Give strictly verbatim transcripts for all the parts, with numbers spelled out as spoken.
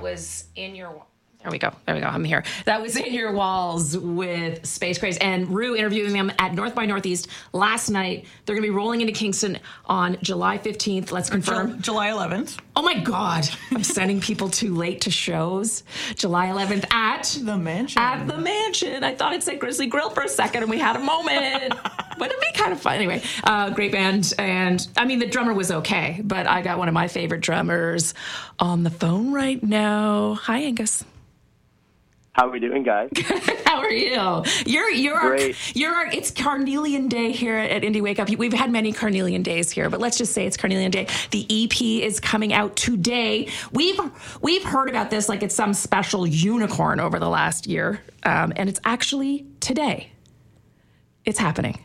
was in your... There we go. There we go. I'm here. That was In Your Walls with Space Craze. And Rue interviewing them at North by Northeast last night. They're going to be rolling into Kingston on July fifteenth. Let's confirm. July eleventh. Oh, my God. I'm sending people too late to shows. July eleventh at... The Mansion. At the Mansion. I thought it said Grizzly Grill for a second, and we had a moment. But it'd be kind of fun. Anyway, uh, great band. And, I mean, the drummer was okay, but I got one of my favorite drummers on the phone right now. Hi, Angus. How are we doing, guys? How are you? You're you're Great. Our, you're our, it's Carnelian Day here at Indie Wake Up. We've had many Carnelian days here, but let's just say it's Carnelian Day. The E P is coming out today. We've we've heard about this like it's some special unicorn over the last year, um, and it's actually today. It's happening.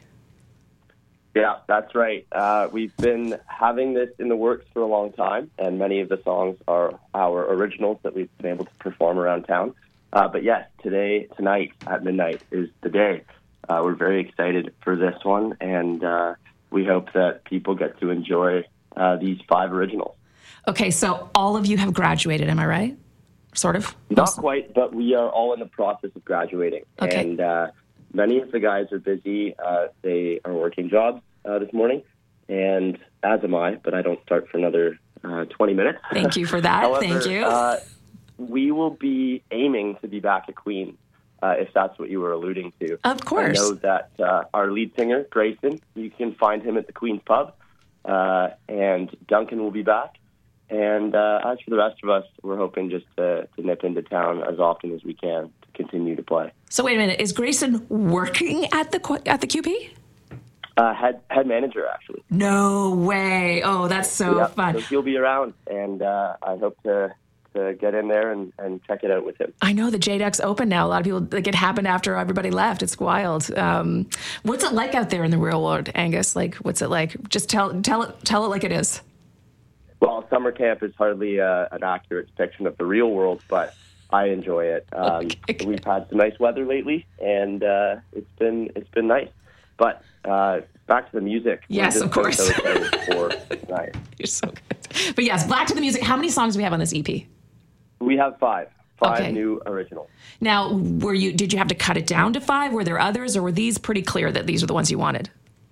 Yeah, that's right. Uh, we've been having this in the works for a long time, and many of the songs are our originals that we've been able to perform around town. Uh, but yes, today, tonight at midnight is the day. Uh, we're very excited for this one, and uh, we hope that people get to enjoy uh, these five originals. Okay, so all of you have graduated, am I right? Sort of? Not quite, but we are all in the process of graduating. Okay. And uh, many of the guys are busy. Uh, they are working jobs uh, this morning, and as am I, but I don't start for another uh, twenty minutes. Thank you for that. However, Thank you. Uh, we will be aiming to be back at Queen, uh, if that's what you were alluding to. Of course. I know that uh, our lead singer, Grayson, you can find him at the Queen's Pub, uh, and Duncan will be back. And uh, as for the rest of us, we're hoping just to, to nip into town as often as we can to continue to play. So wait a minute, is Grayson working at the at the Q P? Uh, head head manager, actually. No way. Oh, that's so yeah, fun. So he'll be around, and uh, I hope to... to get in there and, and check it out with him. I know the J DEC's open now. A lot of people, like, it happened after everybody left. It's wild. Um, what's it like out there in the real world, Angus? Like, what's it like? Just tell tell it tell it like it is. Well, summer camp is hardly uh, an accurate depiction of the real world, but I enjoy it. Um, okay. We've had some nice weather lately, and uh, it's been it's been nice. But uh, back to the music. Yes, of course. So excited for tonight. You're so good. But yes, back to the music. How many songs do we have on this E P? We have five. Five Okay. new originals. Now, were you? Did you have to cut it down to five? Were there others, or were these pretty clear that these are the ones you wanted?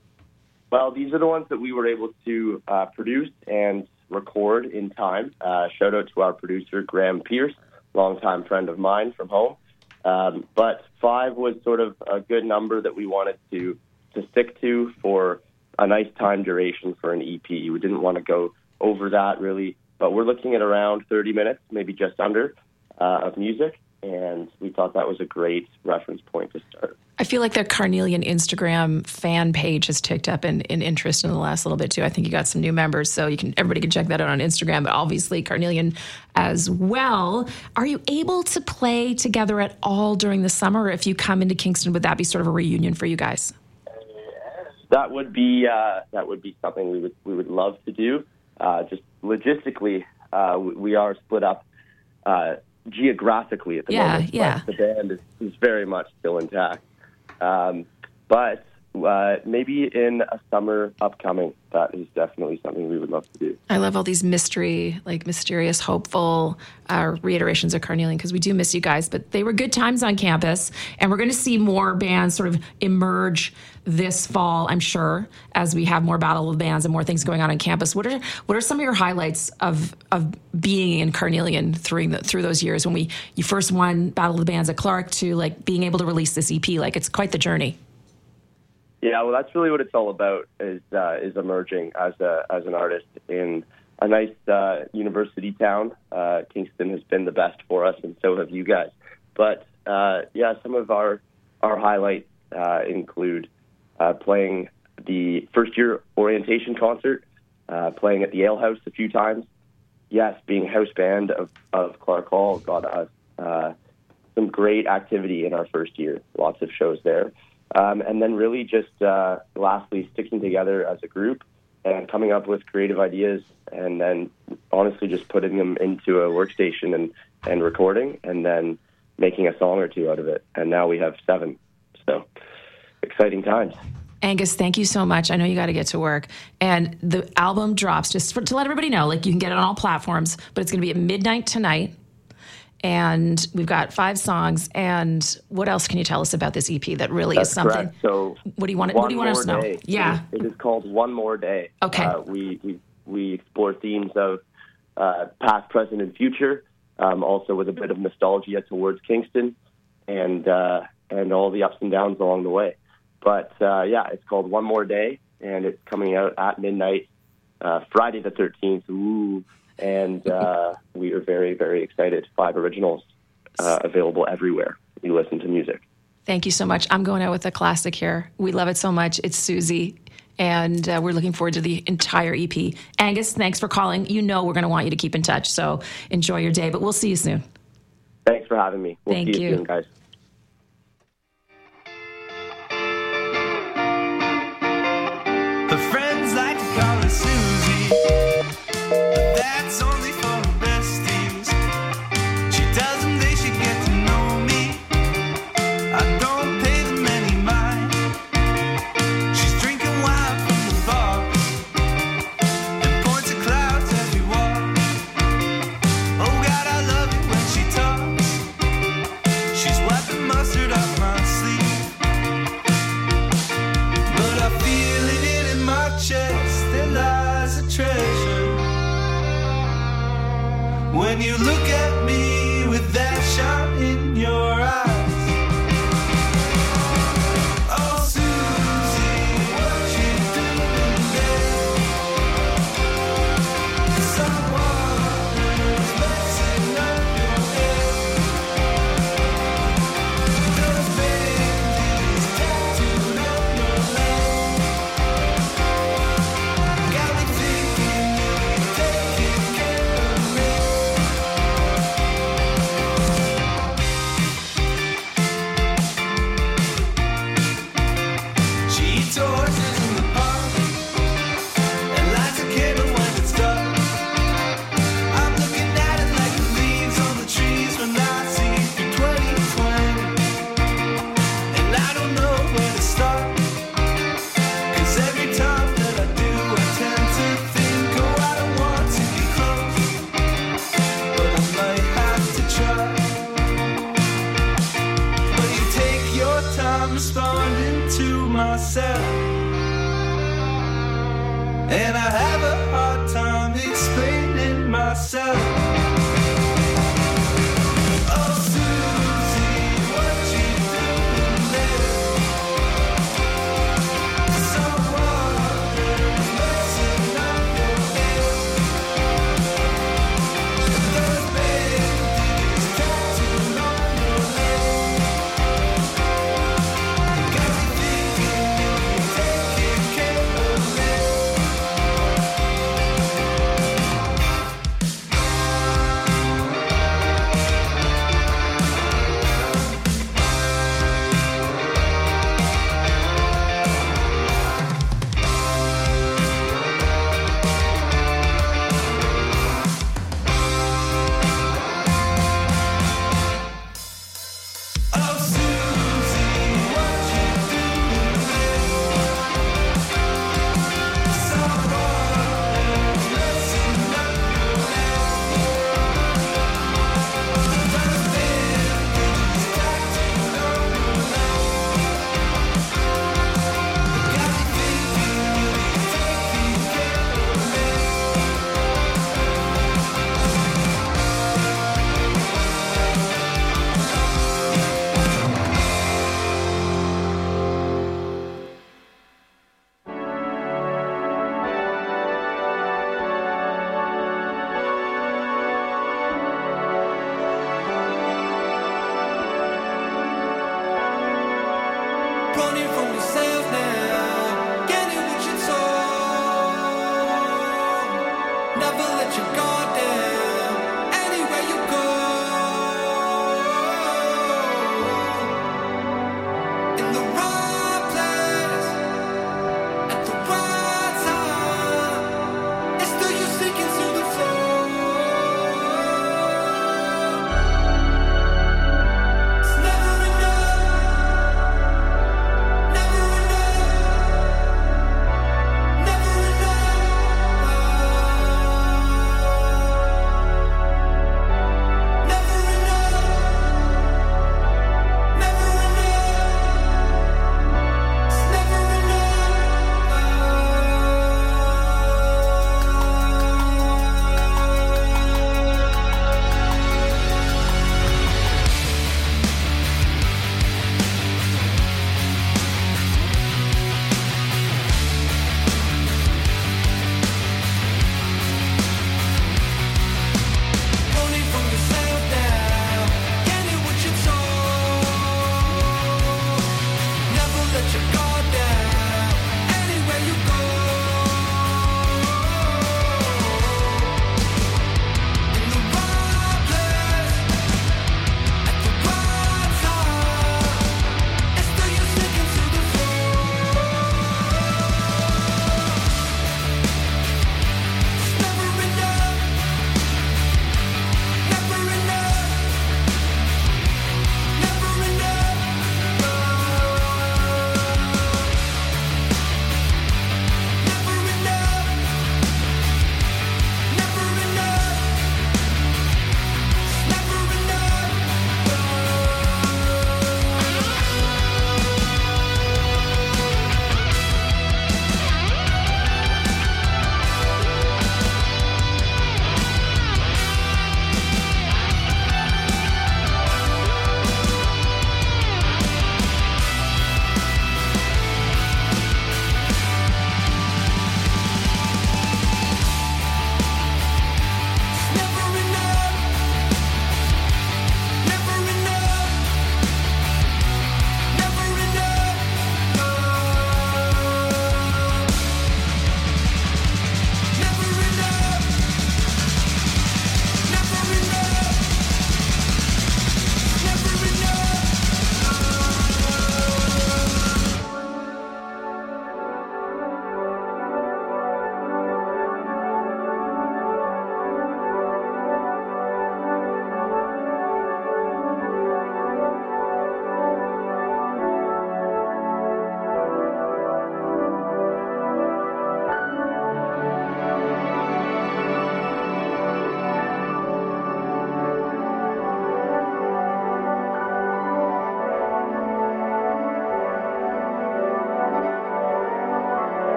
Well, these are the ones that we were able to uh, produce and record in time. Uh, shout out to our producer, Graham Pierce, longtime friend of mine from home. Um, but five was sort of a good number that we wanted to, to stick to for a nice time duration for an E P. We didn't want to go over that, really. But we're looking at around thirty minutes, maybe just under, uh, of music. And we thought that was a great reference point to start. I feel like the Carnelian Instagram fan page has ticked up in, in interest in the last little bit too. I think you got some new members, so you can everybody can check that out on Instagram. But obviously Carnelian as well. Are you able to play together at all during the summer? If you come into Kingston, would that be sort of a reunion for you guys? That would be uh, that would be something we would we would love to do. Uh, just logistically, uh, we are split up uh, geographically at the Yeah, moment. yeah. But the band is, is very much still intact. Um, but uh, maybe in a summer upcoming, that is definitely something we would love to do. I love all these mystery, like mysterious, hopeful uh, reiterations of Carnelian, because we do miss you guys. But they were good times on campus, and we're going to see more bands sort of emerge this fall, I'm sure, as we have more Battle of the Bands and more things going on on campus. What are what are some of your highlights of of being in Carnelian through the, through those years when we you first won Battle of the Bands at Clark to like being able to release this E P? Like, it's quite the journey. Yeah, well, that's really what it's all about, is uh, is emerging as a as an artist in a nice uh, university town. Uh, Kingston has been the best for us, and so have you guys. But uh, yeah, some of our our highlights uh, include uh, playing the first year orientation concert, uh, playing at the Ale House a few times. Yes, being house band of, of Clark Hall got us uh, some great activity in our first year. Lots of shows there. Um, and then really just uh, lastly sticking together as a group and coming up with creative ideas, and then honestly just putting them into a workstation and, and recording, and then making a song or two out of it. And now we have seven. So exciting times. Angus, thank you so much. I know you got to get to work. And the album drops, just for, to let everybody know, like, you can get it on all platforms, but it's going to be at midnight tonight. And we've got five songs. And what else can you tell us about this E P that really That's is something? Correct. So what do you want? What do you want us to know? Day. Yeah, it is, it is called One More Day. Okay. Uh, we, we we explore themes of uh, past, present, and future. Um, also with a bit of nostalgia towards Kingston, and uh, and all the ups and downs along the way. But uh, yeah, it's called One More Day, and it's coming out at midnight, uh, Friday the thirteenth. Ooh. And uh, we are very, very excited. Five originals uh, available everywhere you listen to music. Thank you so much. I'm going out with a classic here. We love it so much. It's Susie, and uh, we're looking forward to the entire E P. Angus, thanks for calling. You know we're going to want you to keep in touch, so enjoy your day, but we'll see you soon. Thanks for having me. We'll Thank see you, you soon, guys. Her friends like to call her Susie, but that's only for her besties. She tells them they should get to know me. I don't pay them any mind. She's drinking wine from the bar and points at clouds as we walk. Oh God, I love it when she talks. She's wiping mustard off my sleeve, but I feel it in my chest. There lies a treasure. When you look at me with that shine in your eyes. Oh, Susie, what you doing there? Someone's messing up your head. Those bandages tattooed on your leg got me thinking you're taking care of me. She eats horses in the park and lights a candle when it's dark. I'm looking at it like the leaves on the trees when I see through twenty twenty, and I don't know where to start. 'Cause every time that I do, I tend to think, oh, I don't want to be close, but I might have to try. But you take your time responding to myself, and I have a hard time explaining myself. Oh, Susie, what you doing there? Someone's messing up your head. Those bandages tattooed on your leg got me thinking you're taking care of me.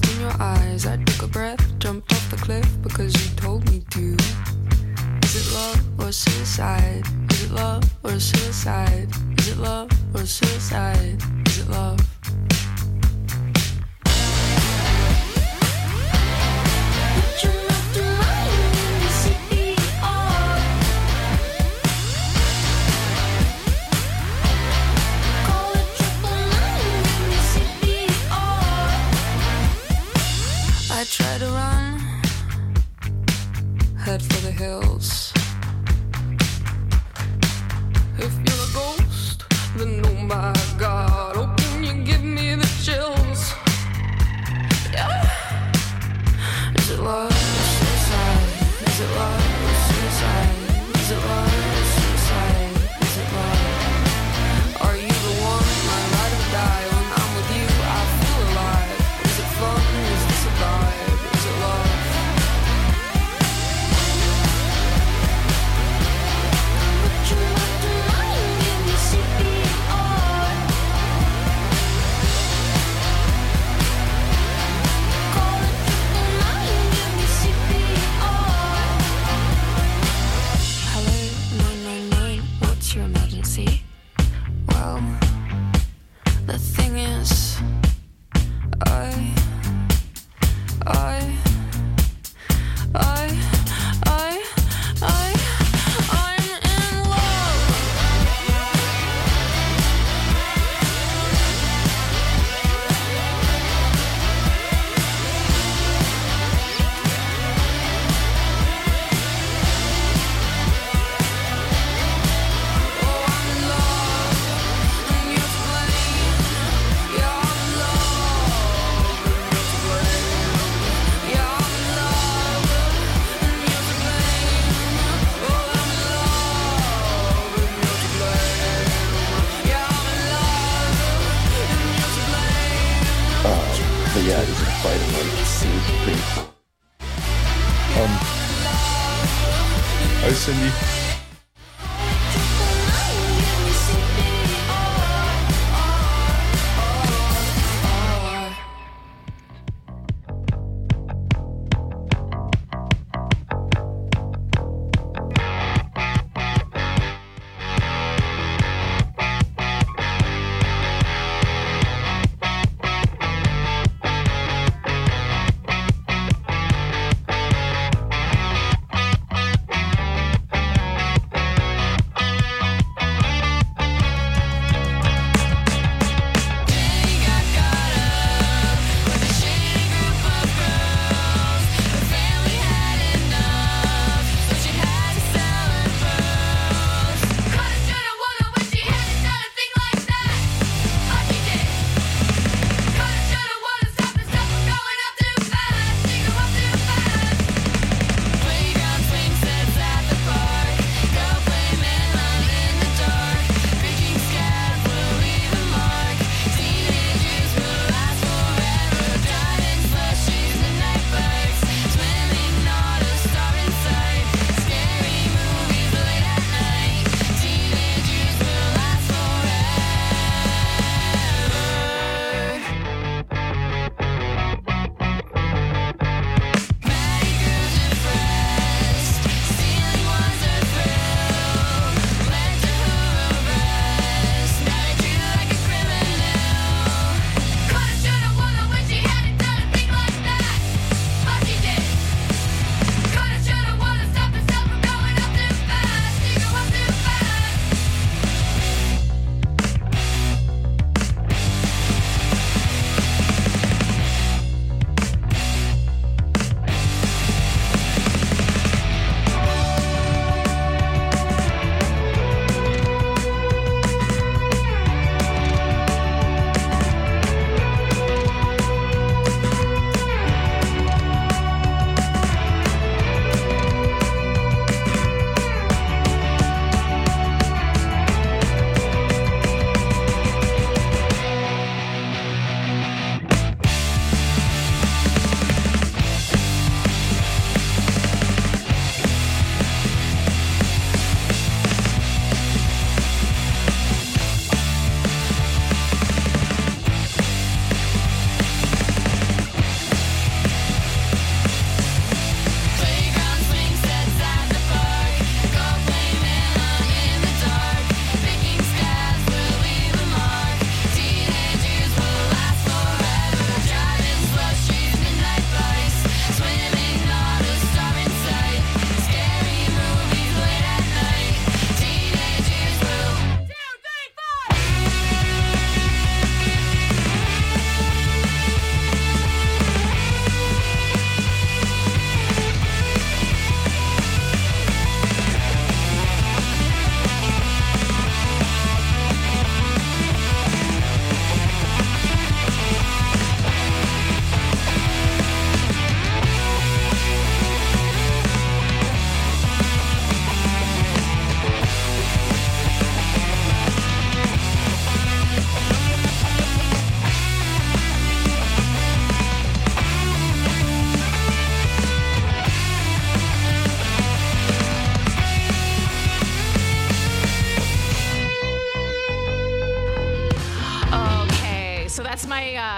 in your eyes. I took a breath, jumped off the cliff because you told me to. Is it love or suicide? Is it love or suicide? Is it love or suicide? Is it love? I try to run, head for the hills. If you're a ghost, then oh my God, oh can you give me the chills? Yeah. Is it love or suicide? Is it love or suicide? Is it love or suicide? Is it love? Are you the one, my ride or die? When I'm with you, I feel alive. Is it fun? Is this a vibe? Is it love? Would you like to mind give me C P R? Call it triple nine, give me C P R. Hello, nine nine nine, what's your emergency? Well, the thing is, I, I, I, I, I, I'm in love. Oh, I'm in love, and you're to blame. Yeah, I'm in love, and you're to blame. Yeah, I'm in love, and you're to blame. Oh, I'm in love, and you're to blame. Yeah, I'm in love, and you're to blame. Uh, but yeah, this is quite a one. Seems pretty cool. Um, hi, Cindy.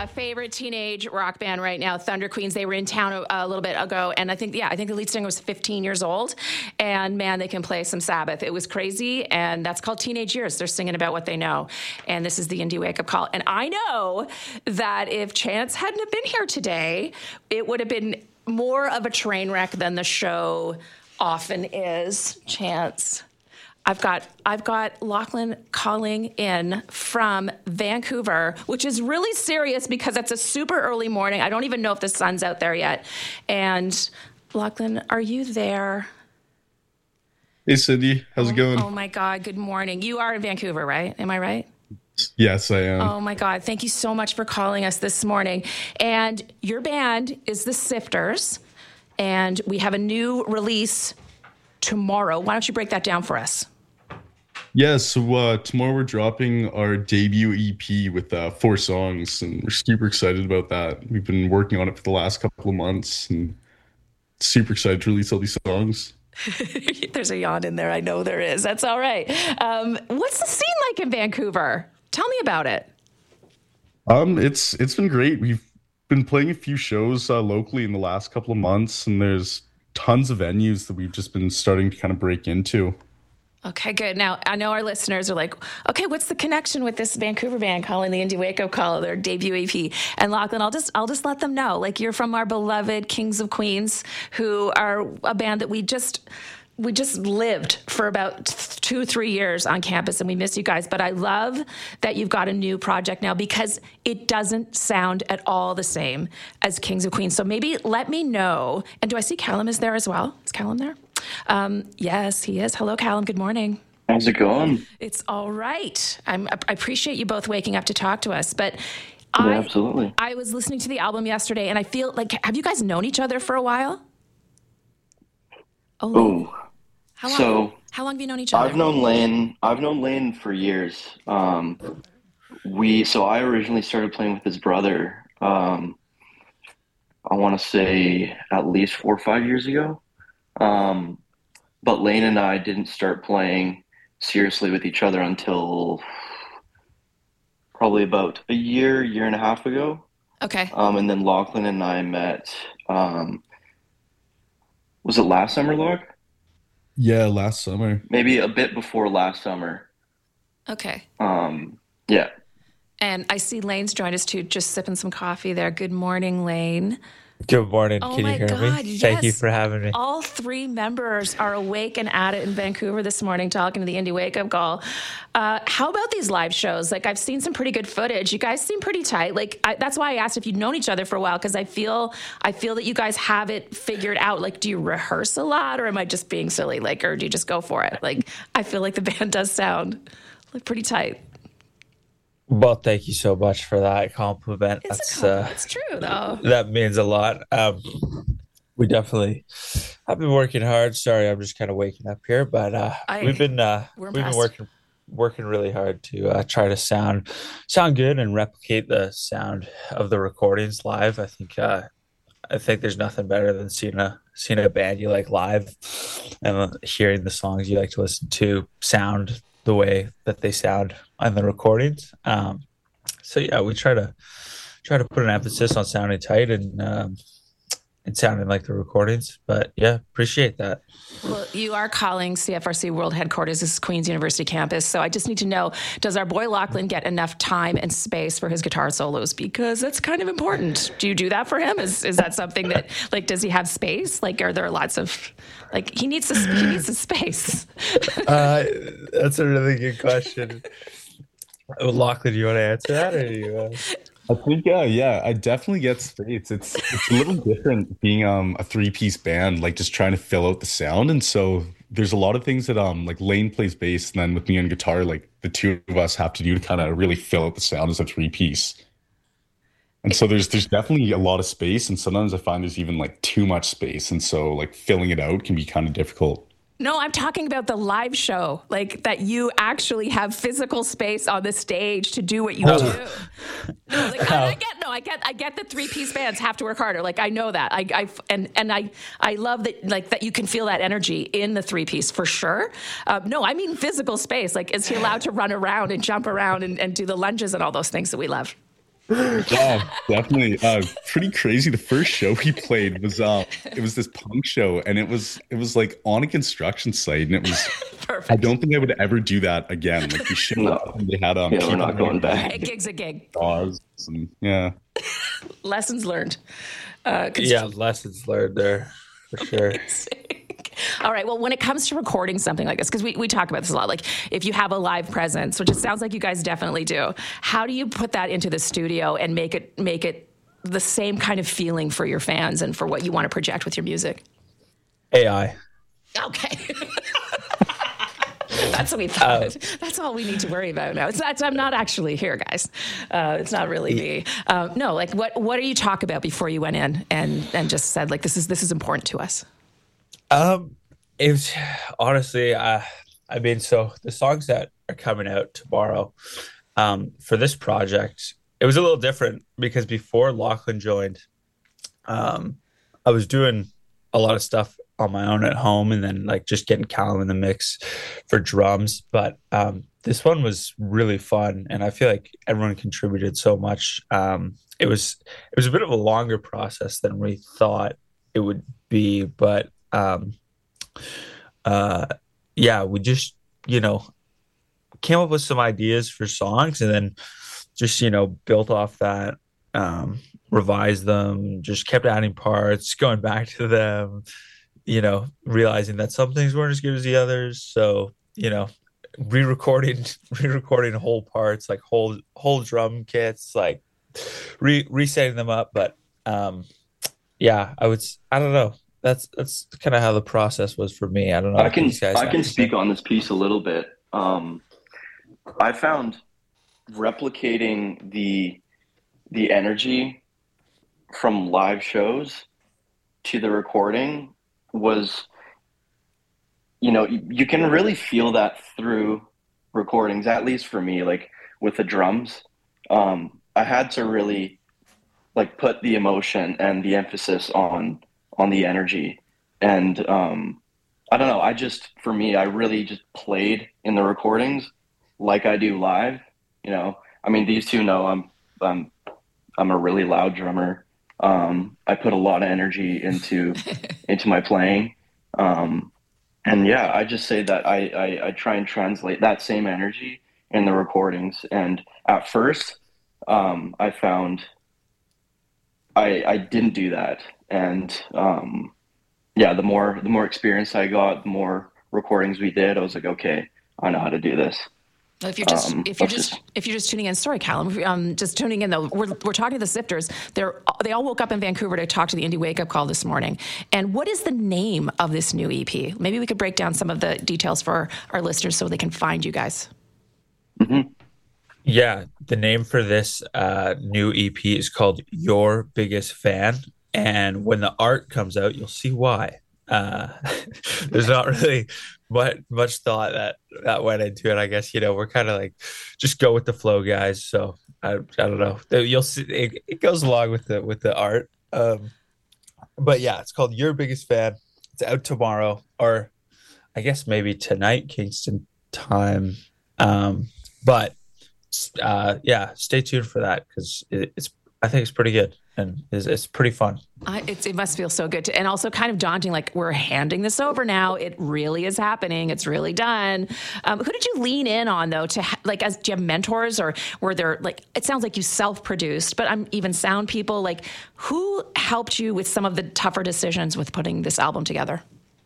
uh, favorite teenage rock band right now, Thunder Queens. They were in town a, a little bit ago, and I think, yeah, I think the lead singer was fifteen years old, and man, they can play some Sabbath. It was crazy, and that's called Teenage Years. They're singing about what they know, and this is the Indie Wake Up Call. And I know that if Chance hadn't have been here today, it would have been more of a train wreck than the show often is. Chance. I've got I've got Lachlan calling in from Vancouver, which is really serious because it's a super early morning. I don't even know if the sun's out there yet. And Lachlan, are you there? Hey, Cindy. How's oh, it going? Oh, my God. Good morning. You are in Vancouver, right? Am I right? Yes, I am. Oh, my God. Thank you so much for calling us this morning. And your band is the Sifters, and we have a new release tomorrow. Why don't you break that down for us? Yeah, so uh, tomorrow we're dropping our debut E P with uh, four songs, and we're super excited about that. We've been working on it for the last couple of months, and super excited to release all these songs. There's a yawn in there. I know there is. That's all right. Um, what's the scene like in Vancouver? Tell me about it. Um, it's it's been great. We've been playing a few shows uh, locally in the last couple of months, and there's tons of venues that we've just been starting to kind of break into. Okay, good. Now, I know our listeners are like, okay, what's the connection with this Vancouver band calling the Indie Wake Up Call, their debut E P? And Lachlan, I'll just I'll just let them know, like, you're from our beloved Kings of Queens, who are a band that we just we just lived for about two, three years on campus, and we miss you guys. But I love that you've got a new project now because it doesn't sound at all the same as Kings of Queens. So maybe let me know. And do I see Callum is there as well? Is Callum there? Um, yes, he is. Hello, Callum. Good morning. How's it going? It's all right. I'm, I appreciate you both waking up to talk to us. But Yeah, I, absolutely. I was listening to the album yesterday, and I feel like, have you guys known each other for a while? Oh, Oh, how long? so how long have you known each other? I've known Lane. I've known Lane for years. Um, we so I originally started playing with his brother. Um, I want to say at least four or five years ago. Um, but Lane and I didn't start playing seriously with each other until probably about a year, year and a half ago. Okay. Um, and then Lachlan and I met. Um, was it last summer, Locke? Yeah, last summer. Maybe a bit before last summer. Okay. Um, yeah. And I see Lane's joined us too, just sipping some coffee there. Good morning, Lane. Good morning. Oh Can my you hear God, me? Thank you yes. for having me. All three members are awake and at it in Vancouver this morning talking to the Indie Wake Up Call. Uh, how about these live shows? Like, I've seen some pretty good footage. You guys seem pretty tight. Like, I, that's why I asked if you'd known each other for a while, because I feel I feel that you guys have it figured out. Like, do you rehearse a lot, or am I just being silly? Like, or do you just go for it? Like, I feel like the band does sound like pretty tight. Well, thank you so much for that compliment. It's That's a compliment. uh, It's true, though. that means a lot. Um, we definitely have been working hard. Sorry, I'm just kind of waking up here, but uh, I- we've been uh, we're we've been impressed. working working really hard to uh, try to sound sound good and replicate the sound of the recordings live. I think uh, I think there's nothing better than seeing a seeing a band you like live and uh, hearing the songs you like to listen to sound the way that they sound on the recordings. Um, so yeah, we try to try to put an emphasis on sounding tight and um, and sounding like the recordings. But yeah, appreciate that. Well, you are calling C F R C World Headquarters. This is Queen's University campus. So I just need to know, does our boy Lachlan get enough time and space for his guitar solos? Because that's kind of important. Do you do that for him? Is is that something that, like, does he have space? Like, are there lots of, like, he needs a, he needs a space. Uh, that's a really good question. Oh, Lachlan, do you want to answer that, or do you? Uh... I think, uh, yeah, I definitely get space. It's it's a little different being um a three piece band, like just trying to fill out the sound. And so there's a lot of things that um like Lane plays bass, and then with me on guitar, like the two of us have to do to kind of really fill out the sound as a three piece. And so there's there's definitely a lot of space, and sometimes I find there's even like too much space, and so like filling it out can be kind of difficult. No, I'm talking about the live show, like that you actually have physical space on the stage to do what you do. No, like, I, I get no, I get, I get that three piece bands have to work harder. Like, I know that. I, I and and I, I love that, like, that you can feel that energy in the three piece for sure. Um, no, I mean physical space. Like, is he allowed to run around and jump around and, and do the lunges and all those things that we love? Yeah, definitely. Uh, pretty crazy. The first show we played was um, it was this punk show, and it was it was like on a construction site, and it was. I Perfect. don't think I would ever do that again. Like we showed No. up, and they had um, Yeah, we're people not going back. A gig's a gig. Saws and yeah. Lessons learned. Uh, Yeah, lessons learned there for sure. All right. Well, when it comes to recording something like this, because we, we talk about this a lot, like if you have a live presence, which it sounds like you guys definitely do, how do you put that into the studio and make it make it the same kind of feeling for your fans and for what you want to project with your music? A I. Okay. That's what we thought. That's all we need to worry about now. It's not, I'm not actually here, guys. Uh, it's not really me. Uh, no, like what what do you talk about before you went in and and just said like this is this is important to us? Um, it was honestly, uh, I mean, so the songs that are coming out tomorrow, um, for this project, it was a little different because before Lachlan joined, um, I was doing a lot of stuff on my own at home and then like just getting Callum in the mix for drums. But um, this one was really fun, and I feel like everyone contributed so much. Um, it was it was a bit of a longer process than we thought it would be, but um, uh, yeah, we just you know came up with some ideas for songs, and then just you know built off that, um, revised them, just kept adding parts, going back to them. You know, realizing that some things weren't as good as the others. So, you know, re-recording, re-recording whole parts, like whole whole drum kits, like re resetting them up. But um, yeah, I would. I don't know. That's that's kind of how the process was for me. I don't know. I what can these guys I have can to speak say. on this piece a little bit. Um, I found replicating the the energy from live shows to the recording was, you know, you, you can really feel that through recordings, at least for me, like with the drums. Um, I had to really like put the emotion and the emphasis on on the energy. And um, I don't know, I just, for me, I really just played in the recordings like I do live. You know, I mean, these two know I'm I'm I'm a really loud drummer. Um, I put a lot of energy into into my playing, um, and yeah, I just say that I, I I try and translate that same energy in the recordings. And at first, um, I found I I didn't do that, and um, yeah, the more the more experience I got, the more recordings we did, I was like, okay, I know how to do this. If you're just Um, if you're let's just, just- if you're just tuning in, sorry, Callum, if you're, um, just tuning in though, we're we're talking to the Sifters. They're they all woke up in Vancouver to talk to the Indie Wake Up Call this morning. And what is the name of this new E P? Maybe we could break down some of the details for our listeners so they can find you guys. Yeah, the name for this uh, new E P is called Your Biggest Fan. And when the art comes out, you'll see why. Uh, there's not really much, much thought that, that went into it. I guess, you know, we're kind of like, just go with the flow, guys. So I, I don't know. You'll see it, it goes along with the, with the art. Um, but yeah, it's called Your Biggest Fan. It's out tomorrow, or I guess maybe tonight, Kingston time. Um, but uh, yeah, stay tuned for that because it, it's I think it's pretty good and it's, it's pretty fun. I, it's, it must feel so good to, and also kind of daunting. Like we're handing this over now. It really is happening. It's really done. Um, who did you lean in on though? To ha- like, as do you have mentors, or were there like? It sounds like you self-produced, but I'm even sound people. Like, who helped you with some of the tougher decisions with putting this album together?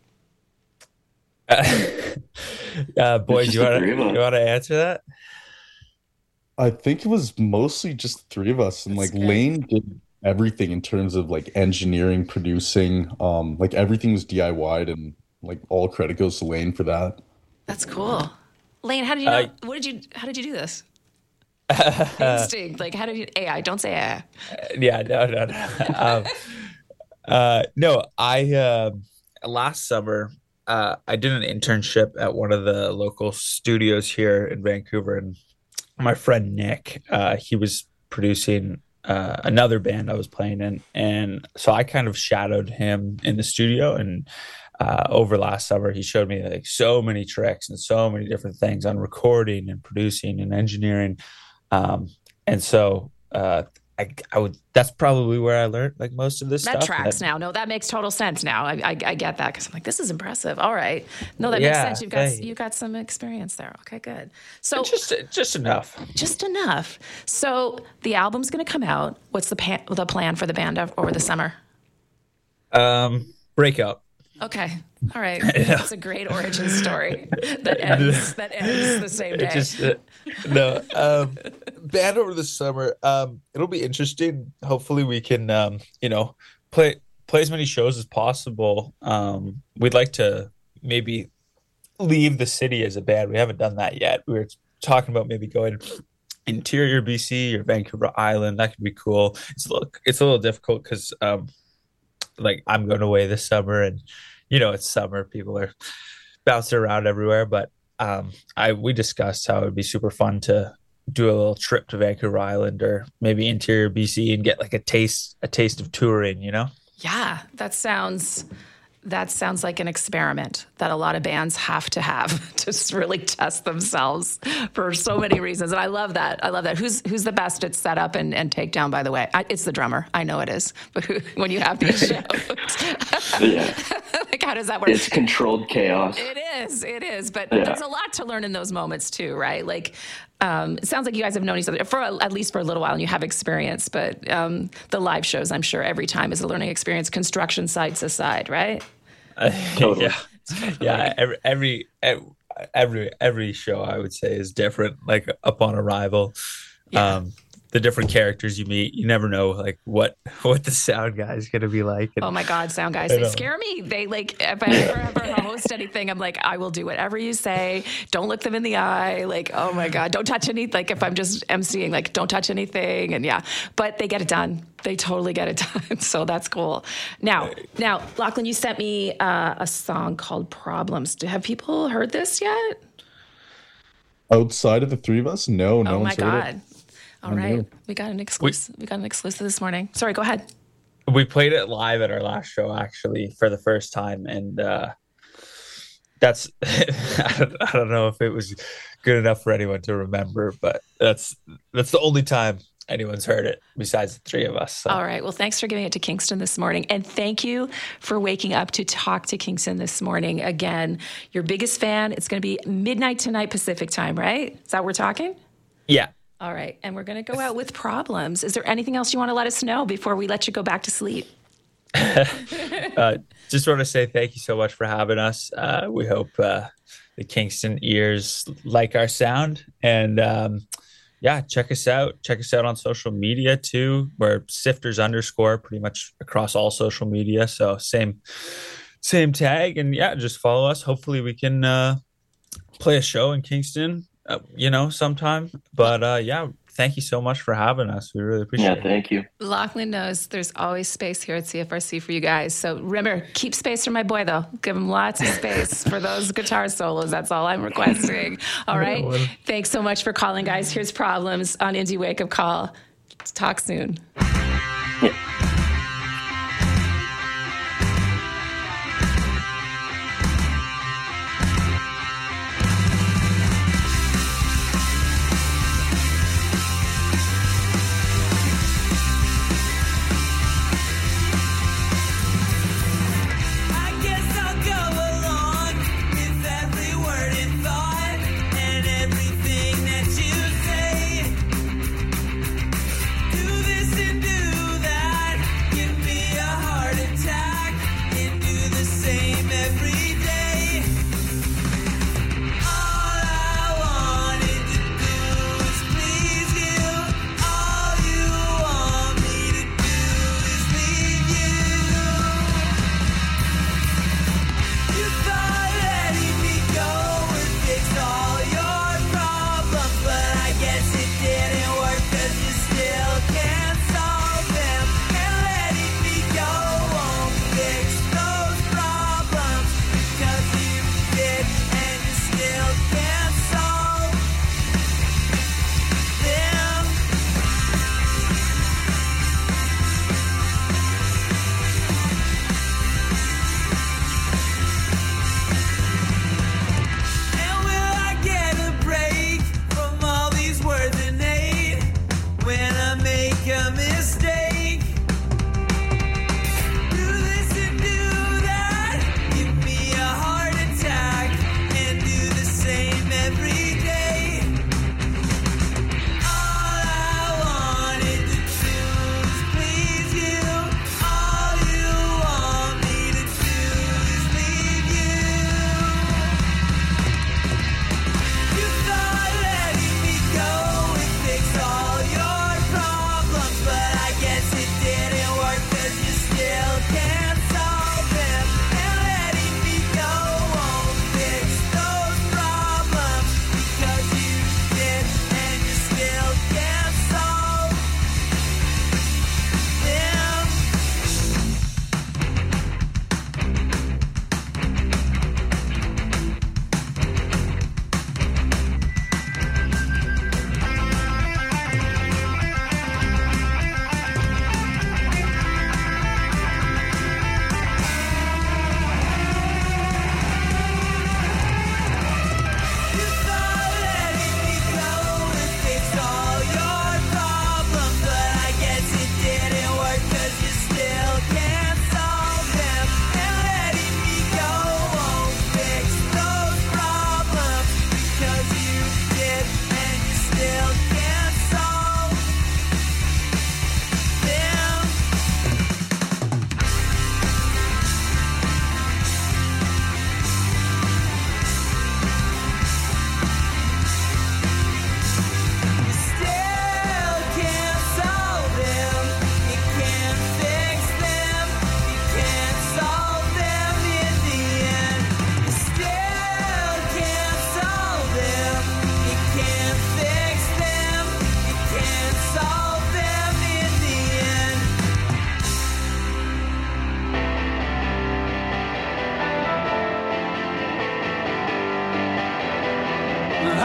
Uh, boys, just you the want three of to us. you want to answer that? I think it was mostly just the three of us, and That's like good. Lane did everything in terms of like engineering, producing, um, like everything was D I Y'd, and like all credit goes to Lane for that. That's cool. Lane, how did you know? Uh, what did you? How did you do this? Instinct. Like, how did you? A I. Don't say A I. Yeah, no, no, no. um, uh, no, I um last summer uh, I did an internship at one of the local studios here in Vancouver, and my friend Nick, uh, he was producing uh, another band I was playing in, and so I kind of shadowed him in the studio. And uh, over last summer, he showed me like so many tricks and so many different things on recording and producing and engineering. Um, and so uh, I, I would. That's probably where I learned like most of this That stuff. tracks That- now. No, that makes total sense now. I I, I get that because I'm like, this is impressive. All right. No, that Yeah, makes sense. You've got thank you. you got some experience there. Okay, good. So Just just enough. just enough. So the album's going to come out. What's the pan, the plan for the band of- over the summer? Um, breakout. Okay. All right. That's a great origin story that ends that ends the same day. It just uh, no um, band over the summer. Um, it'll be interesting. Hopefully, we can um, you know play play as many shows as possible. Um, we'd like to maybe leave the city as a band. We haven't done that yet. We were talking about maybe going interior B C or Vancouver Island. That could be cool. It's a little it's a little difficult because um, like I'm going away this summer, and you know it's summer. People are bouncing around everywhere, but um, I we discussed how it would be super fun to do a little trip to Vancouver Island or maybe interior B C and get like a taste a taste of touring. You know. Yeah, that sounds that sounds like an experiment that a lot of bands have to have to just really test themselves for so many reasons. And I love that. I love that. Who's who's the best at setup and, and takedown, by the way? I, it's the drummer. I know it is. But who, when you have these shows, Yeah. like how does that work? It's controlled chaos. It is. It is. But Yeah. there's a lot to learn in those moments too, right? Like, um, it sounds like you guys have known each other for a, at least for a little while, and you have experience. But um, the live shows, I'm sure, every time is a learning experience. Construction sites aside, right? Totally. Yeah, yeah. Every, every every every show I would say is different. Like upon arrival, Yeah. um, the different characters you meet, you never know like what what the sound guy is gonna be like. And Oh my God, sound guys, I they know. scare me. They like, if I ever ever host anything, I'm like, I will do whatever you say. Don't look them in the eye. Like, oh my God, don't touch any, like if I'm just emceeing, like don't touch anything. And yeah, but they get it done. They totally get it done. So that's cool. Now, now, Lachlan, you sent me uh, a song called Problems. Do, have people heard this yet? Outside of the three of us, no, no Oh my one's heard God. it. All right. We got an exclusive. We got an exclusive this morning. Sorry, go ahead. we played it live at our last show actually for the first time, and uh, that's I, don't, I don't know if it was good enough for anyone to remember, but that's that's the only time anyone's heard it besides the three of us. So. All right. Well, thanks for giving it to Kingston this morning. And thank you for waking up to talk to Kingston this morning. Again, your biggest fan. It's going to be midnight tonight Pacific time, right? Is that what we're talking? Yeah. All right. And we're going to go out with Problems. Is there anything else you want to let us know before we let you go back to sleep? uh, just want to say thank you so much for having us. Uh, we hope uh, the Kingston ears like our sound, and um, yeah, check us out. Check us out on social media too. We're Sifters underscore pretty much across all social media. So same, same tag, and yeah, just follow us. Hopefully we can uh, play a show in Kingston, uh, you know, sometime. But uh, yeah, thank you so much for having us. We really appreciate Yeah, it. thank you. Lachlan knows there's always space here at C F R C for you guys. So Rimmer, keep space for my boy, though. Give him lots of space for those guitar solos. That's all I'm requesting. All right. Thanks so much for calling, guys. Here's Problems on Indie Wake Up Call. Let's talk soon. I guess I'll go along with every word and thought and everything that you say. Do this and do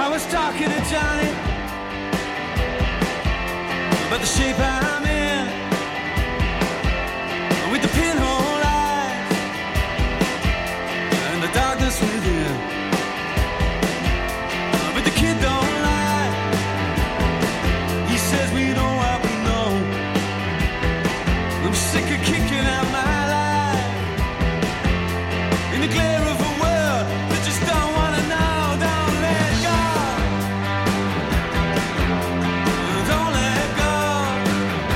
I was talking to Johnny about the shape I'm in, with the pinhole eyes and the darkness within. But the kid don't lie. He says we know what we know. I'm sick of kicking out my life in the glare of a world that just don't want to know. Don't let go. Don't let go.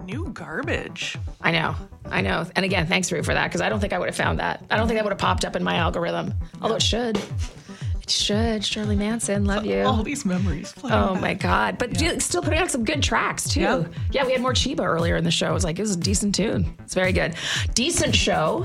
New garbage. I know. I know. And again, thanks, Rue, for that, because I don't think I would have found that. I don't think that would have popped up in my algorithm. Although it should. It should. Shirley Manson, love you. All these memories. playing Oh back. my God. But Yeah. dude, still putting out some good tracks too. Yeah. Yeah, we had more Chiba earlier in the show. It was like, it was a decent tune. It's very good. Decent show.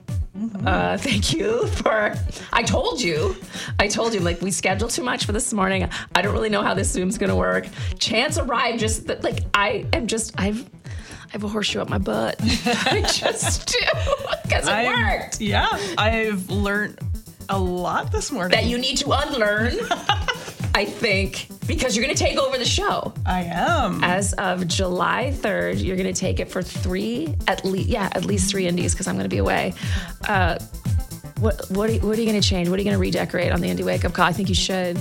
Uh, thank you for, I told you, I told you, like, we scheduled too much for this morning. I don't really know how this Zoom's going to work. Chance arrived just, that, like, I am just, I've, I have a horseshoe up my butt. I just do, because it I've- worked. Yeah, I've learned a lot this morning. That you need to unlearn, I think, because you're going to take over the show. I am. As of July third, you're going to take it for three, at least, yeah, at least three indies, because I'm going to be away. Uh, what what are you, what are you going to change? What are you going to redecorate on the Indie Wake Up Call? I think you should.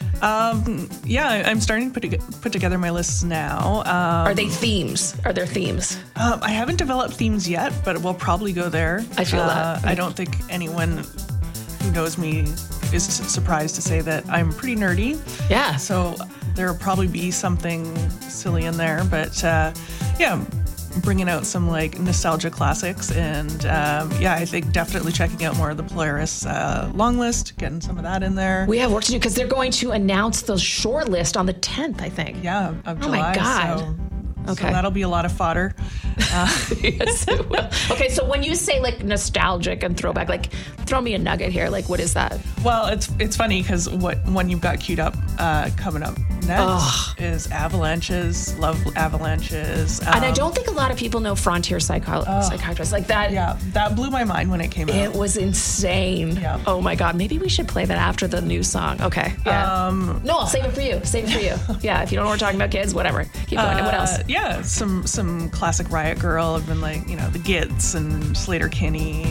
Um, yeah, I- I'm starting to put, to- put together my lists now. Um, Are they themes? Are there themes? um, I haven't developed themes yet, but we'll probably go there. I feel Uh, that. I don't think anyone who knows me is su- surprised to say that I'm pretty nerdy. Yeah. So there'll probably be something silly in there, but uh, yeah, bringing out some like nostalgia classics, and um, yeah, I think definitely checking out more of the Polaris uh, long list, getting some of that in there. We have work to do because they're going to announce the short list on the tenth, I think. yeah, of Oh my July. God. So, Okay. so that'll be a lot of fodder. Yes, it will. Okay, so when you say like nostalgic and throwback, like throw me a nugget here. Like, what is that? Well, it's it's funny because what one you've got queued up uh, coming up next Ugh. is Avalanches. Love Avalanches. and I Um, don't think a lot of people know Frontier Psycho- Psychiatrists. Like that. Yeah, that blew my mind when it came out. It was insane. Yeah. Oh my God. Maybe we should play that after the new song. Okay. Yeah. Um, no, I'll save it for you. Save it for you. Yeah. If you don't know what we're talking about, kids, whatever. Keep going. And what else? Uh, yeah, some some classic Riot Girl. I've been like, you know, the Gits and Slater Kinney.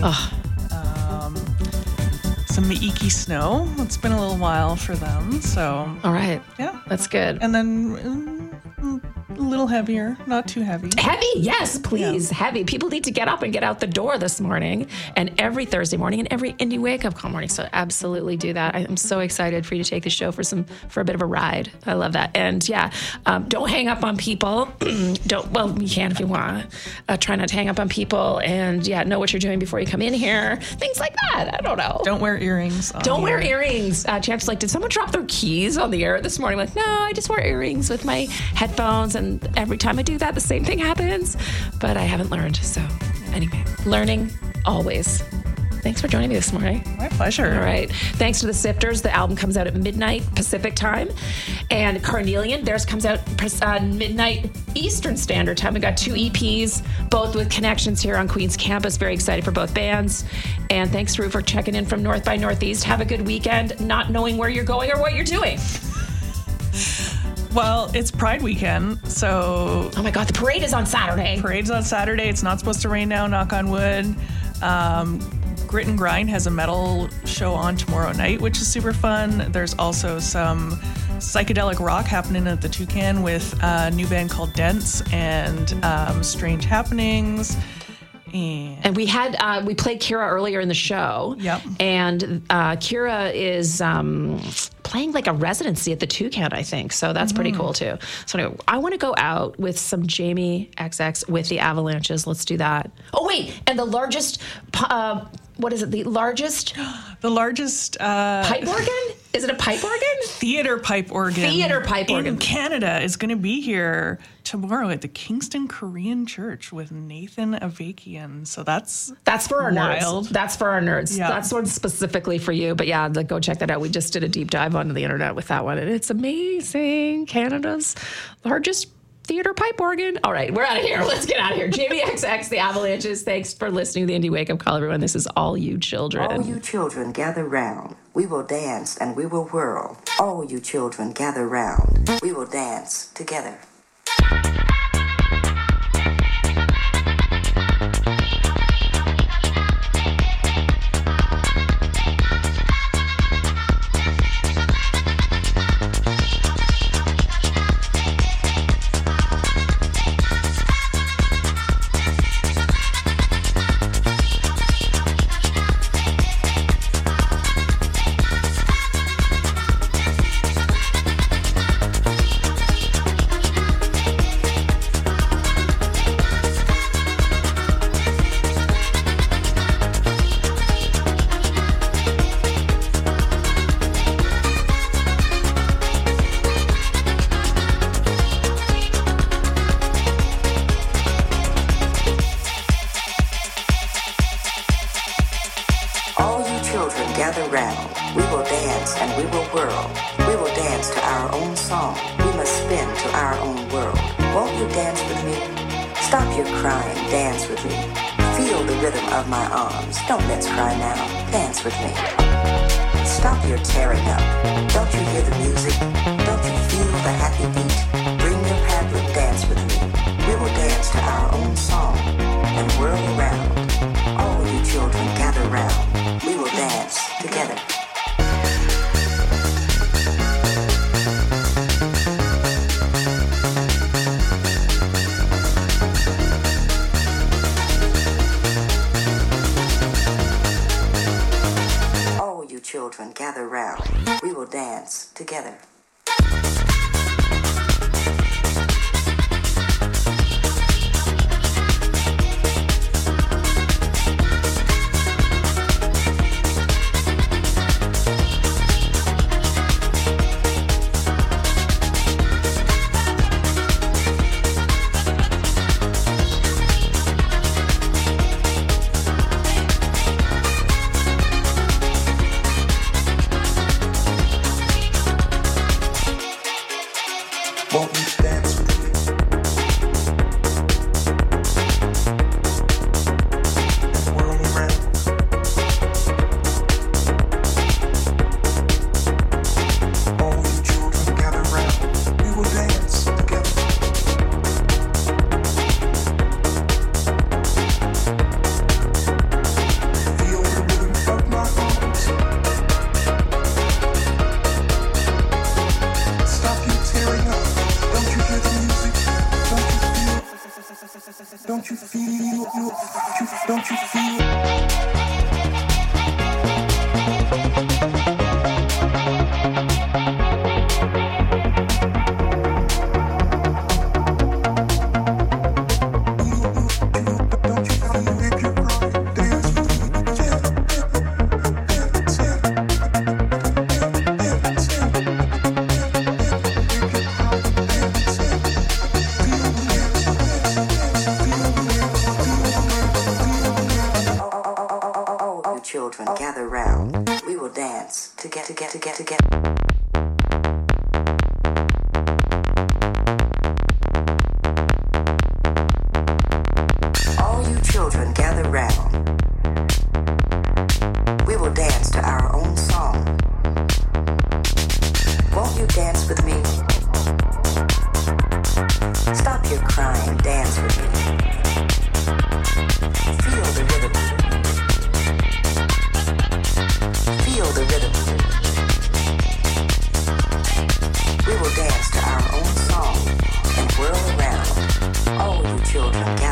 Um, some Miiki Snow. It's been a little while for them, so All right. yeah. That's good. And then um, a little heavier, not too heavy. Heavy, yes, please. Heavy. People need to get up and get out the door this morning, and every Thursday morning, and every Indie Wake Up Call morning. So absolutely do that. I'm so excited for you to take the show for some for a bit of a ride. I love that. And yeah, um, don't hang up on people. don't. Well, you can if you want. Uh, try not to hang up on people, and yeah, know what you're doing before you come in here. Things like that. I don't know. Don't wear earrings. on Don't wear here. earrings. Uh, Chance was like, did someone drop their keys on the air this morning? I'm like, no, I just wear earrings with my headphones, and every time I do that, the same thing happens. But I haven't learned. So anyway, learning always. Thanks for joining me this morning. My pleasure. All right. Thanks to the Sifters. The album comes out at midnight Pacific time. And Carnelian, theirs comes out uh, midnight Eastern Standard Time. We got two E Ps, both with connections here on Queen's campus. Very excited for both bands. And thanks, Rue, for checking in from North by Northeast. Have a good weekend, not knowing where you're going or what you're doing. Well, it's Pride weekend, so Oh my God, the parade is on Saturday. parade's on Saturday. It's not supposed to rain now, knock on wood. Um, Grit and Grind has a metal show on tomorrow night, which is super fun. There's also some psychedelic rock happening at the Toucan with a new band called Dents and um, Strange Happenings. And And we had uh, we played Kira earlier in the show. Yep. And uh, Kira is um, playing like a residency at the Toucan, I think. So that's pretty cool too. So anyway, I want to go out with some Jamie X X with the Avalanches. Let's do that. Oh wait, and the largest, uh, what is it? The largest the largest uh, pipe organ? Is it a pipe organ? theater pipe organ Theater pipe organ. in Canada is going to be here tomorrow at the Kingston Korean Church with Nathan Avakian. So that's That's for our Wild. nerds. That's for our nerds. Yeah. That's one specifically for you. But yeah, like, go check that out. We just did a deep dive onto the internet with that one, and it's amazing. Canada's largest theater pipe organ. All right, we're out of here. Let's get out of here. Jamie X X, the Avalanches. Thanks for listening to the Indie Wake Up Call, everyone. This is All You Children. All you children gather round. We will dance and we will whirl. All you children gather round. We will dance together. around. We will dance and we will whirl. We will dance to our own song. We must spin to our own world. Won't you dance with me? Stop your crying, dance with me. Feel the rhythm of my arms. Don't let's cry now. Dance with me. Stop your tearing up. Don't you hear the music? Don't you feel the happy beat? Bring your paddle, dance with me. We will dance to our own song and whirl around. All you children gather round. We will dance together. All you children gather round. We will dance together. Won't you dance with me? And whirl around. All you children gather round. We will dance together. Feel the rhythm of my arms. Stop you tearing up. Don't you hear the music? Don't you feel? Don't you feel? Don't you feel? Don't you feel if you cry? Dance with me. Dance, dance, All you children gather round. We will dance to get to get to get to get. All you children gather round.